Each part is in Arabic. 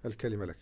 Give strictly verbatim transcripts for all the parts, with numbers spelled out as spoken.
الكلمة لك.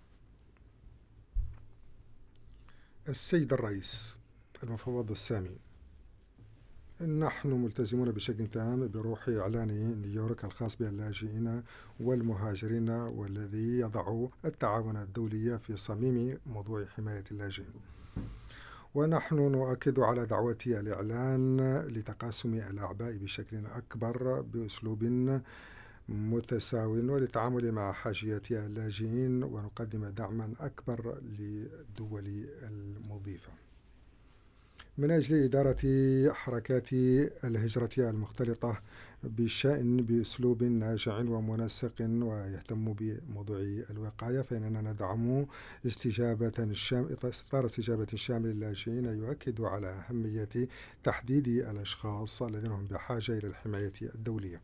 السيد الرئيس المفوض السامي، نحن ملتزمون بشكل تام بروح إعلان نيويورك الخاص باللاجئين والمهاجرين، والذي يضع التعاون الدولي في صميم موضوع حماية اللاجئين. ونحن نؤكد على دعوة الإعلان لتقاسم الأعباء بشكل أكبر بأسلوب متساو وللتعامل مع حاجيات اللاجئين، ونقدم دعما أكبر للدول المضيفة من أجل إدارة حركات الهجرة المختلطة بشأن بأسلوب ناجع ومنسق ويهتم بموضوع الوقاية. فإننا ندعم استجابة الشام... إطار استجابة شامل للاجئين، يؤكد على أهمية تحديد الأشخاص الذين هم بحاجة إلى الحماية الدولية.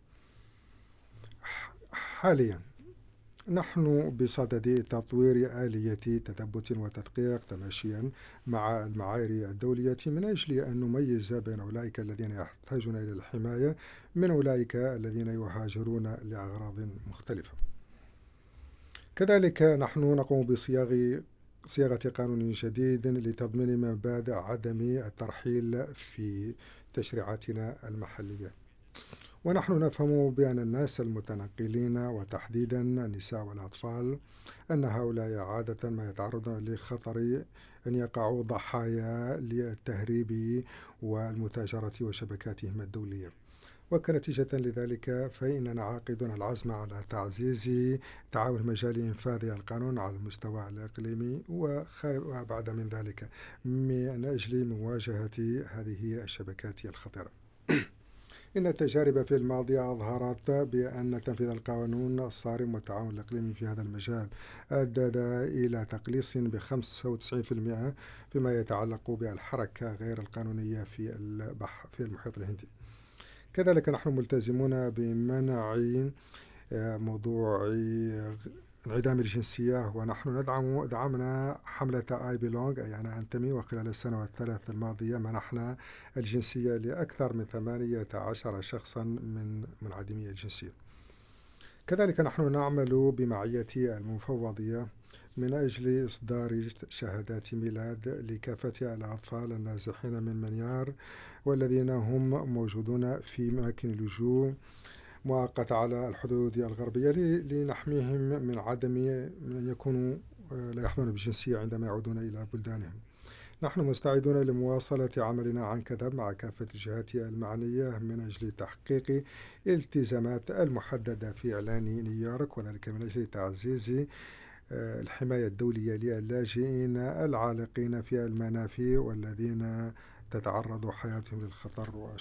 حاليا نحن بصدد تطوير آلية تثبت وتدقيق تماشيا مع المعايير الدولية من أجل أن نميز بين أولئك الذين يحتاجون إلى الحماية من أولئك الذين يهاجرون لأغراض مختلفة. كذلك نحن نقوم بصياغ صياغة قانون جديد لتضمين مبادئ عدم الترحيل في تشريعاتنا المحلية. ونحن نفهم بأن الناس المتنقلين وتحديدا النساء والأطفال أن هؤلاء عادة ما يتعرضون لخطر أن يقعوا ضحايا للتهريب والمتاجرة وشبكاتهم الدولية. وكنتيجة لذلك فإننا عاقدون العزم على تعزيز تعاون مجال إنفاذ القانون على المستوى الإقليمي وبعد من ذلك من أجل مواجهة هذه الشبكات الخطيرة. إن التجارب في الماضي أظهرت بأن تنفيذ القانون الصارم والتعاون الإقليمي في هذا المجال أدى إلى تقليص ب خمسة وتسعين بالمئة فيما يتعلق بالحركة غير القانونية في البحر في المحيط الهندي. كذلك نحن ملتزمون بمنع موضوع انعدام الجنسية، ونحن ندعم دعمنا حملة آي بيلونج أي أنا أنتمي، وخلال السنوات الثلاث الماضية منحنا الجنسية لأكثر من ثمانية عشر شخصا من منعدمي الجنسية. كذلك نحن نعمل بمعية المفوضية من أجل إصدار شهادات ميلاد لكافة الأطفال النازحين من منيار والذين هم موجودون في أماكن اللجوء مؤقتة على الحدود الغربية لنحميهم من عدم من أن يكونوا لا يحظون بالجنسية عندما يعودون إلى بلدانهم. نحن مستعدون لمواصلة عملنا عن كثب مع كافة الجهات المعنية من أجل تحقيق الالتزامات المحددة في إعلان نيويورك، وذلك من أجل تعزيز الحماية الدولية للاجئين العالقين في المنافي والذين تتعرض حياتهم للخطر.